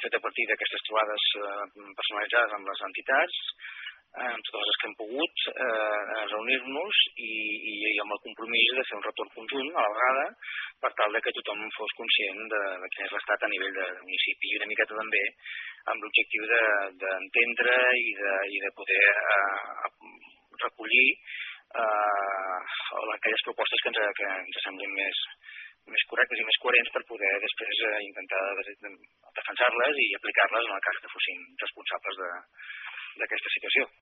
fet a partir d'aquestes trobades personalitzades amb les entitats, amb totes les que hem pogut reunir-nos i amb el compromís de fer un retorn conjunt a la vegada per tal que tothom fos conscient de quin és l'estat a nivell de municipi i una miqueta també amb l'objectiu d'entendre i de poder recollir aquelles propostes que ens semblin més correctes i més coherents per poder després intentar defensar-les i aplicar-les en el cas que fossin responsables d'aquesta situació.